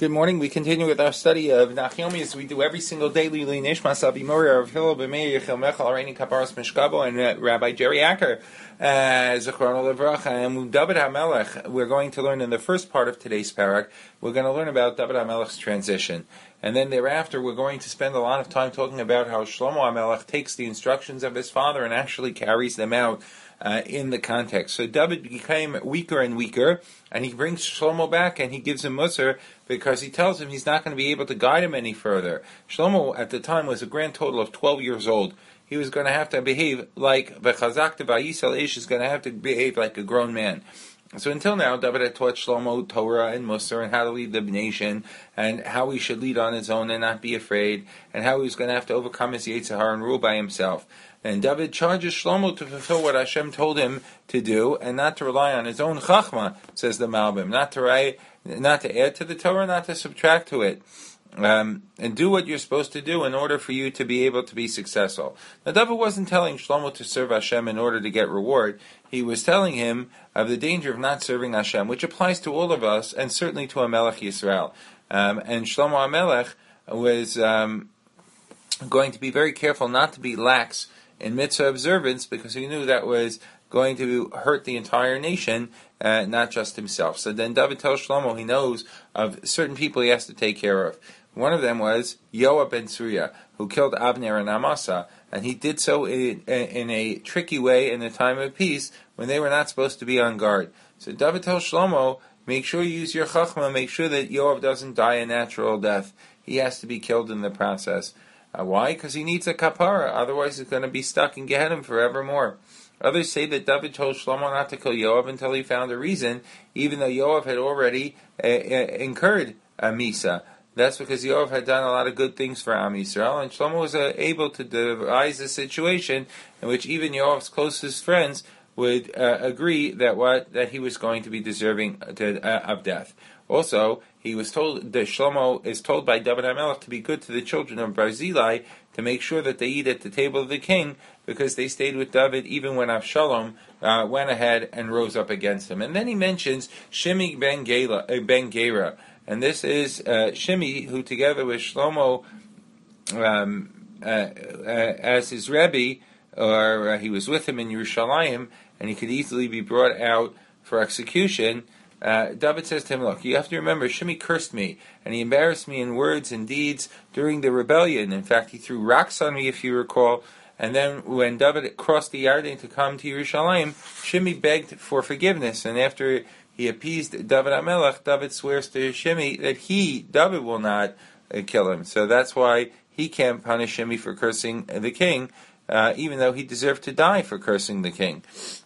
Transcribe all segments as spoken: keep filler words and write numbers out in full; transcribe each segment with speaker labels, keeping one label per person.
Speaker 1: Good morning. We continue with our study of Nachomi as we do every single day. Lili Nishmas Abimori, Rav Hillel B'Meir Yechel Mechal Areini Kaparas Mishkabo, and uh, Rabbi Jerry Acker, Zechron Levracha, and David HaMelech. We're going to learn in the first part of today's parak. We're going to learn about David HaMelech's transition, and then thereafter we're going to spend a lot of time talking about how Shlomo HaMelech takes the instructions of his father and actually carries them out Uh, in the context. So David became weaker and weaker, and he brings Shlomo back and he gives him Musar because he tells him he's not going to be able to guide him any further. Shlomo at the time was a grand total of twelve years old. He was going to have to behave like Bechazak Vayisal Ish is going to have to behave like a grown man. So until now, David had taught Shlomo Torah and Musar and how to lead the nation and how he should lead on his own and not be afraid, and how he was going to have to overcome his Yetzer Hara and rule by himself. And David charges Shlomo to fulfill what Hashem told him to do and not to rely on his own chachma, says the Malbim, not to write, not to add to the Torah, not to subtract to it. Um, and do what you're supposed to do in order for you to be able to be successful. Now, David wasn't telling Shlomo to serve Hashem in order to get reward. He was telling him of the danger of not serving Hashem, which applies to all of us, and certainly to HaMelech Yisrael. Um, and Shlomo HaMelech was um, going to be very careful not to be lax in mitzvah observance, because he knew that was going to hurt the entire nation, uh, not just himself. So then David tells Shlomo he knows of certain people he has to take care of. One of them was Yoav ben Tzruya, who killed Abner and Amasa, and he did so in, in a tricky way in a time of peace when they were not supposed to be on guard. So David tells Shlomo, make sure you use your chachma, make sure that Yoav doesn't die a natural death. He has to be killed in the process. Uh, why? Because he needs a kapara, otherwise he's going to be stuck in Gehenna forevermore. Others say that David told Shlomo not to kill Yoav until he found a reason, even though Yoav had already uh, uh, incurred a Misa. That's because Yoav had done a lot of good things for Am Yisrael, and Shlomo was uh, able to devise a situation in which even Yoav's closest friends would uh, agree that what that he was going to be deserving to, uh, of death. Also, he was told that Shlomo is told by David HaMelech to be good to the children of Barzillai, to make sure that they eat at the table of the king, because they stayed with David even when Avshalom uh, went ahead and rose up against him. And then he mentions Shimi ben Gera, uh, ben Gera. And this is uh, Shimi, who together with Shlomo um, uh, uh, as his Rebbe, or uh, he was with him in Yerushalayim, and he could easily be brought out for execution. Uh, David says to him, look, you have to remember, Shimi cursed me, and he embarrassed me in words and deeds during the rebellion. In fact, he threw rocks on me, if you recall. And then when David crossed the Yarden to come to Yerushalayim, Shimi begged for forgiveness, and after he appeased David HaMelech, David swears to Shimi that he, David, will not uh, kill him. So that's why he can't punish Shimi for cursing the king, uh, even though he deserved to die for cursing the king.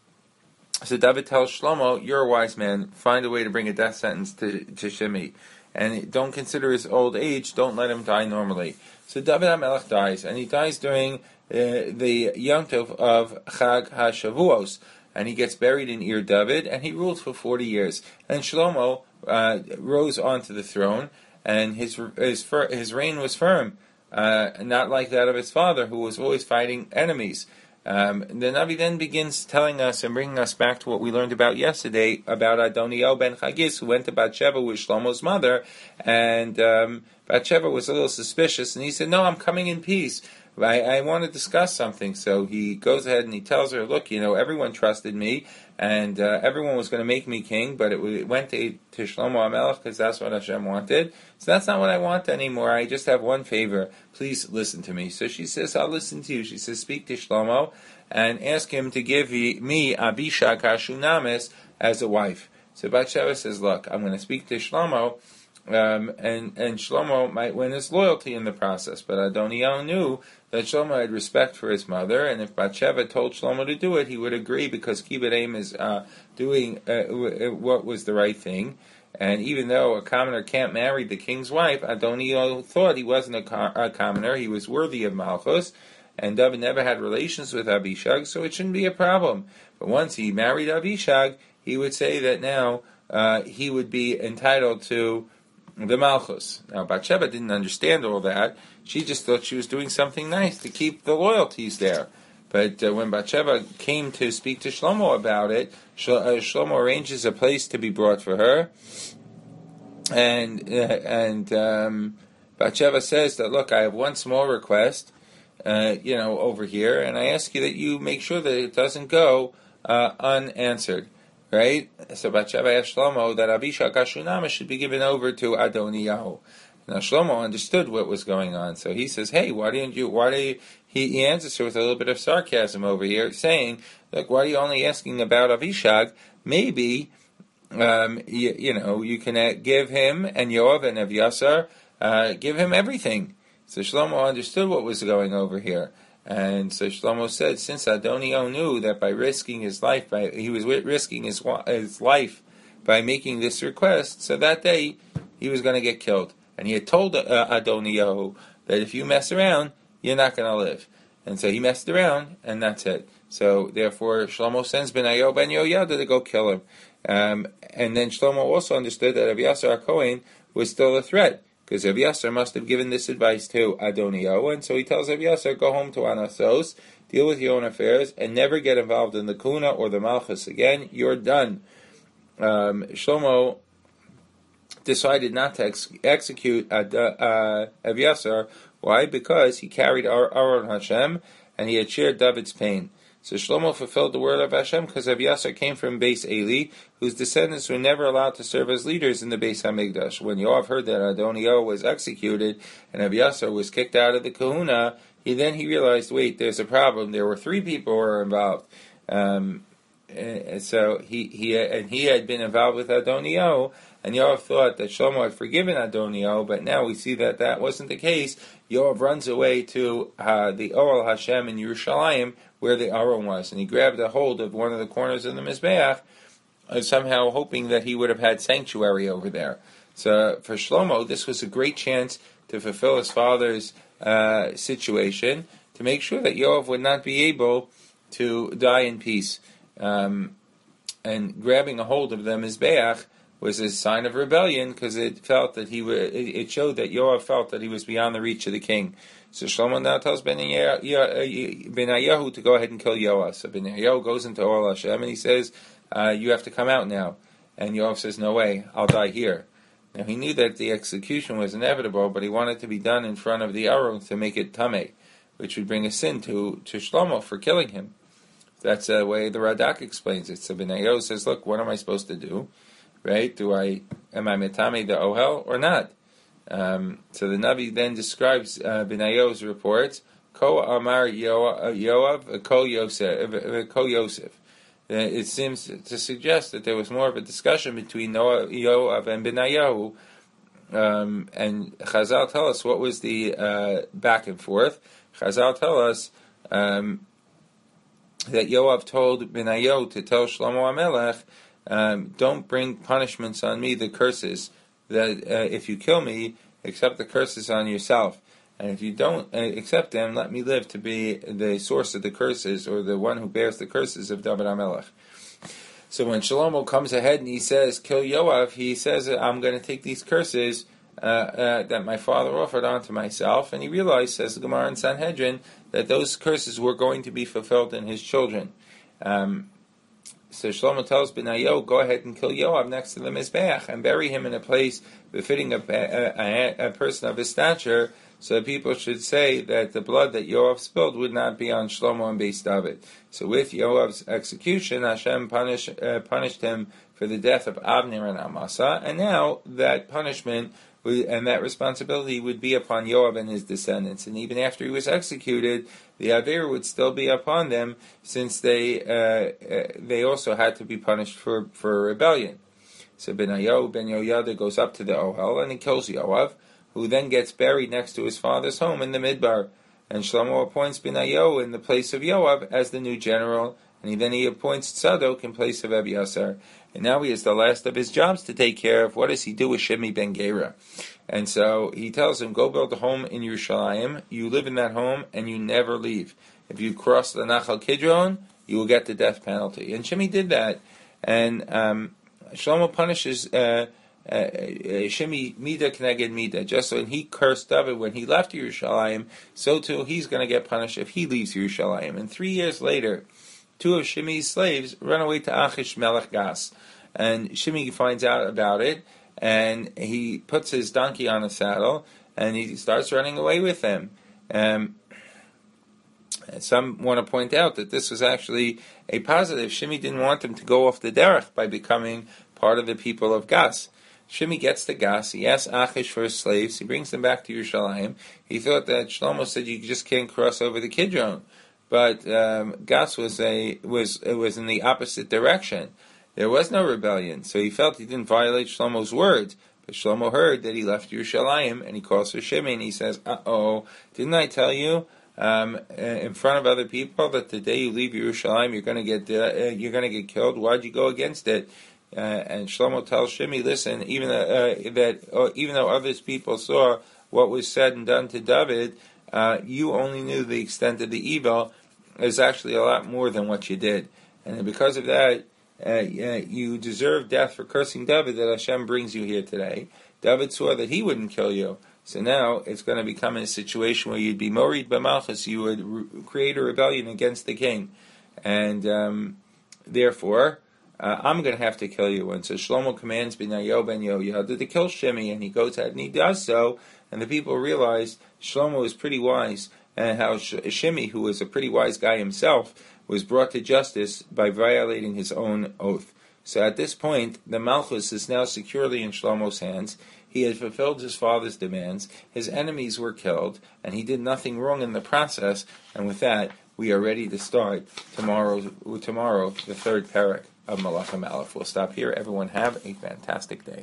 Speaker 1: So David tells Shlomo, you're a wise man, find a way to bring a death sentence to, to Shimi. And don't consider his old age, don't let him die normally. So David HaMelech dies, and he dies during uh, the Yom Tov of Chag HaShavuos. And he gets buried in Ir David, and he ruled for forty years. And Shlomo uh, rose onto the throne, and his his, his reign was firm, uh, not like that of his father, who was always fighting enemies. Um, the Navi then begins telling us and bringing us back to what we learned about yesterday, about Adoniyahu ben Chagis, who went to Bathsheba with Shlomo's mother, and um, Bathsheba was a little suspicious, and he said, no, I'm coming in peace. I, I want to discuss something. So he goes ahead and he tells her, look, you know, everyone trusted me, and uh, everyone was going to make me king, but it, it went to, to Shlomo HaMelech because that's what Hashem wanted. So that's not what I want anymore. I just have one favor. Please listen to me. So she says, I'll listen to you. She says, speak to Shlomo and ask him to give me Abishag HaShunamis as a wife. So Bathsheba says, look, I'm going to speak to Shlomo, Um, and, and Shlomo might win his loyalty in the process. But Adoniyahu knew that Shlomo had respect for his mother, and if Bathsheba told Shlomo to do it, he would agree, because Kibbut Aim is uh, doing uh, what was the right thing. And even though a commoner can't marry the king's wife, Adoniyahu thought he wasn't a, com- a commoner, he was worthy of Malchus, and David never had relations with Abishag, so it shouldn't be a problem. But once he married Abishag, he would say that now uh, he would be entitled to the Malchus. Now, Bathsheba didn't understand all that. She just thought she was doing something nice to keep the loyalties there. But uh, when Bathsheba came to speak to Shlomo about it, Shlomo arranges a place to be brought for her, and uh, and um, Bathsheba says that, look, I have one small request, uh, you know, over here, and I ask you that you make sure that it doesn't go uh, unanswered, right? So Bathsheba asked Shlomo that Abishag Ashunama should be given over to Adoniyahu. Now Shlomo understood what was going on, so he says, "Hey, why didn't you? Why do you?" He, he answers her with a little bit of sarcasm over here, saying, "Look, why are you only asking about Avishag? Maybe, um, you, you know, you can uh, give him and Yoav and Avyasar, uh, give him everything." So Shlomo understood what was going over here, and so Shlomo said, since Adoniyahu knew that by risking his life, by he was risking his his life by making this request, so that day he was going to get killed. And he had told uh, Adoniyahu that if you mess around, you're not going to live. And so he messed around, and that's it. So therefore, Shlomo sends Benayo ben Yehoyada to go kill him. Um, and then Shlomo also understood that Avyasar HaKohen was still a threat, because Avyasar must have given this advice to Adoniyahu. And so he tells Avyasar, go home to Anasos, deal with your own affairs, and never get involved in the Kuna or the Malchus again. You're done. Um, Shlomo decided not to ex- execute Ad- uh, Avyasar. Why? Because he carried Ar- Aron Hashem, and he had shared David's pain. So Shlomo fulfilled the word of Hashem because Avyasar came from Beis Eli, whose descendants were never allowed to serve as leaders in the Beis Hamikdash. When Yoav heard that Adoniyahu was executed and Avyasar was kicked out of the kahuna, he then he realized, wait, there's a problem. There were three people who were involved. Um, and so he he and he had been involved with Adoniyahu. And Yoav thought that Shlomo had forgiven Adoniyahu, but now we see that that wasn't the case. Yoav runs away to uh, the Ohel Hashem in Yerushalayim, where the Aron was, and he grabbed a hold of one of the corners of the Mizbeach, uh, somehow hoping that he would have had sanctuary over there. So for Shlomo, this was a great chance to fulfill his father's uh, situation, to make sure that Yoav would not be able to die in peace. Um, and grabbing a hold of the Mizbeach was a sign of rebellion, because it felt that he w- it showed that Yoav felt that he was beyond the reach of the king. So Shlomo now tells Benayahu to go ahead and kill Yoav. So Benayahu goes into Ohel Hashem and he says, uh, "You have to come out now." And Yoav says, "No way, I'll die here." Now he knew that the execution was inevitable, but he wanted to be done in front of the Aron to make it tameh, which would bring a sin to to Shlomo for killing him. That's the way the Radak explains it. So Benayahu says, "Look, what am I supposed to do? Right? Do I am I metame the ohel or not?" Um, so the Navi then describes uh, Benayahu's reports. Ko Amar Yoav, Ko Yosef, Ko Yosef. It seems to suggest that there was more of a discussion between Yoav and Benayahu. Um, and Chazal tell us what was the uh, back and forth. Chazal tell us um, that Yoav told Benayahu to tell Shlomo HaMelech, Um, don't bring punishments on me, the curses, that uh, if you kill me, accept the curses on yourself. And if you don't uh, accept them, let me live to be the source of the curses, or the one who bears the curses of David HaMelech. So when Shlomo comes ahead and he says, kill Yoav, he says, I'm going to take these curses uh, uh, that my father offered onto myself. And he realized, says the Gemara in Sanhedrin, that those curses were going to be fulfilled in his children. Um, So Shlomo tells Benayahu, go ahead and kill Yoav next to the Mizbeach and bury him in a place befitting a, a, a, a person of his stature, so that people should say that the blood that Yoav spilled would not be on Shlomo and Beis David. So with Yoav's execution, Hashem punish, uh, punished him for the death of Abner and Amasa, and now that punishment and that responsibility would be upon Yoav and his descendants. And even after he was executed, the Aver would still be upon them, since they uh, uh, they also had to be punished for, for rebellion. So Benayahu ben Yehoyada goes up to the Ohel and he kills Yoav, who then gets buried next to his father's home in the Midbar. And Shlomo appoints Benayahu in the place of Yoav as the new general, and he, then he appoints Tzadok in place of Avyasar. And now he has the last of his jobs to take care of. What does he do with Shimi ben Gera? And so he tells him, go build a home in Yerushalayim. You live in that home and you never leave. If you cross the Nachal Kidron, you will get the death penalty. And Shimi did that. And um, Shlomo punishes uh, uh, Shimi Mida Kneged Mida. Just so when he cursed David when he left Yerushalayim, so too he's going to get punished if he leaves Yerushalayim. And three years later, two of Shimi's slaves run away to Achish Melech Gas. And Shimi finds out about it, and he puts his donkey on a saddle, and he starts running away with him. Um, some want to point out that this was actually a positive. Shimi didn't want him to go off the derech by becoming part of the people of Gas. Shimi gets to Gas, he asks Achish for his slaves, he brings them back to Yerushalayim. He thought that Shlomo said you just can't cross over the Kidron. But um, Gas was a was it was in the opposite direction. There was no rebellion, so he felt he didn't violate Shlomo's words. But Shlomo heard that he left Yerushalayim, and he calls for Shimi, and he says, uh-oh, didn't I tell you um, in front of other people that the day you leave Yerushalayim, you're going to get uh, you're going to get killed? Why'd you go against it? Uh, and Shlomo tells Shimi, listen, even though, uh, that uh, even though other people saw what was said and done to David, uh, you only knew the extent of the evil. There's actually a lot more than what you did, and because of that, uh, you deserve death for cursing David. That Hashem brings you here today. David saw that he wouldn't kill you, so now it's going to become a situation where you'd be morid b'malchus. You would re- create a rebellion against the king, and um, therefore. Uh, I'm going to have to kill you. And so Shlomo commands Benayo ben Yehoyada to kill Shimi, and he goes ahead and he does so. And the people realize Shlomo is pretty wise, and how Shimi, who was a pretty wise guy himself, was brought to justice by violating his own oath. So at this point, the Malchus is now securely in Shlomo's hands. He had fulfilled his father's demands. His enemies were killed, and he did nothing wrong in the process. And with that, we are ready to start tomorrow, tomorrow the third parak of Malachim Aleph. We'll stop here. Everyone have a fantastic day.